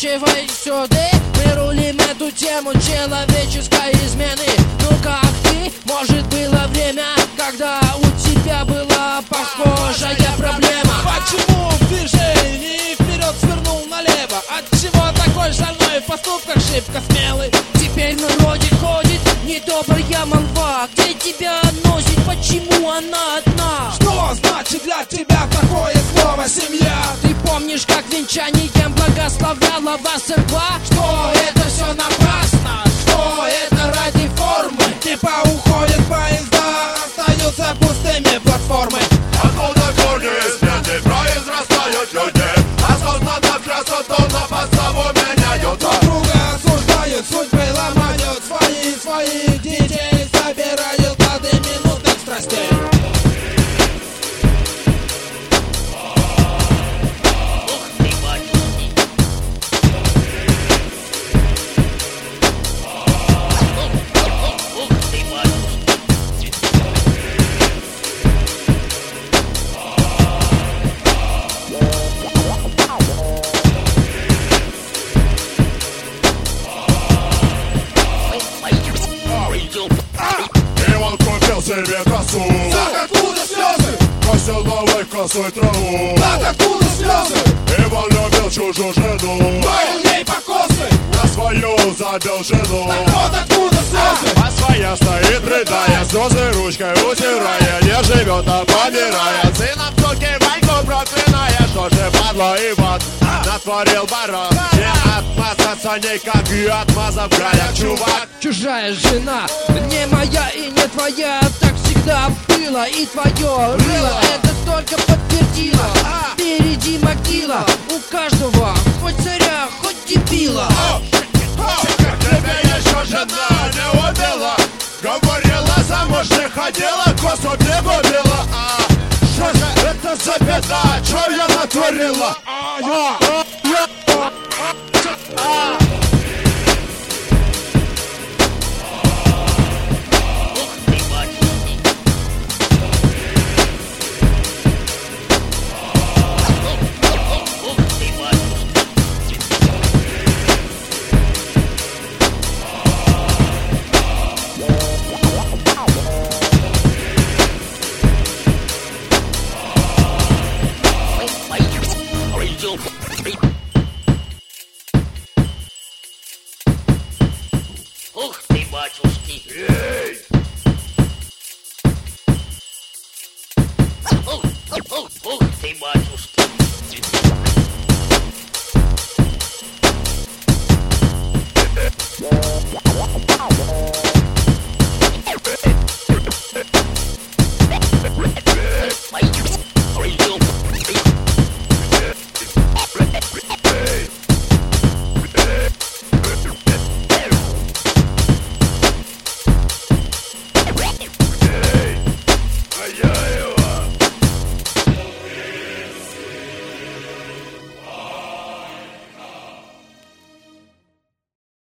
поворачивай сюда. Мы рулим эту тему человеческой измены. Ну как ты? Может было время, когда у тебя была похожая проблема? Почему в движении вперед свернул налево? Отчего такой шальной в поступках шибко смелый? Теперь в народе ходит недобрая молва. Где тебя носит? Почему она одна? Что значит для тебя такое слово «семья»? Ты помнишь, как венчанием благословляла вас церква? Что это все напрасно? Что это ради формы? Типа уходят поезда, остаются пустыми платформы. Откуда корни из смерти произрастают люди? Осознанно красоту на подставу меняют. Друг друга осуждают, судьбы ломают, своих детей собирают плоды минутных страстей. Иван купил себе косу. Так откуда слезы? Косил новой косой траву. Так откуда слезы? Иван любил чужую жену. Был ей покосы. На свою забил жену. Так вот откуда слезы? А своя стоит, рыдая, слезы ручкой утирая. Не живет, а помирает. Сыном суки Ваньку проклиная. Что же падла Иван натворил барон? Не отмазаться никак и отмазав граях, чувак. Чужая жена, не моя и не твоя. Так всегда было, и твое рыло это только подтвердило. Впереди могила у каждого, хоть царя, хоть дебила. Как тебе еще жена не убила? Говорила, замуж не ходила, косу не губила. Что же это за беда? Что я натворила? Ух ты, батюшки! Эй! Ух, ух, ух!